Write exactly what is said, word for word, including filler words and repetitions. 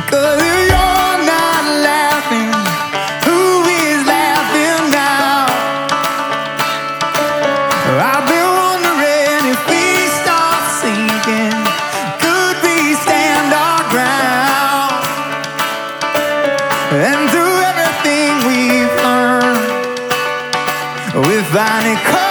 'Cause if you're not laughing, who is laughing now? I've been wondering if we start sinking, could we stand our ground? And through everything we've learned, we finally come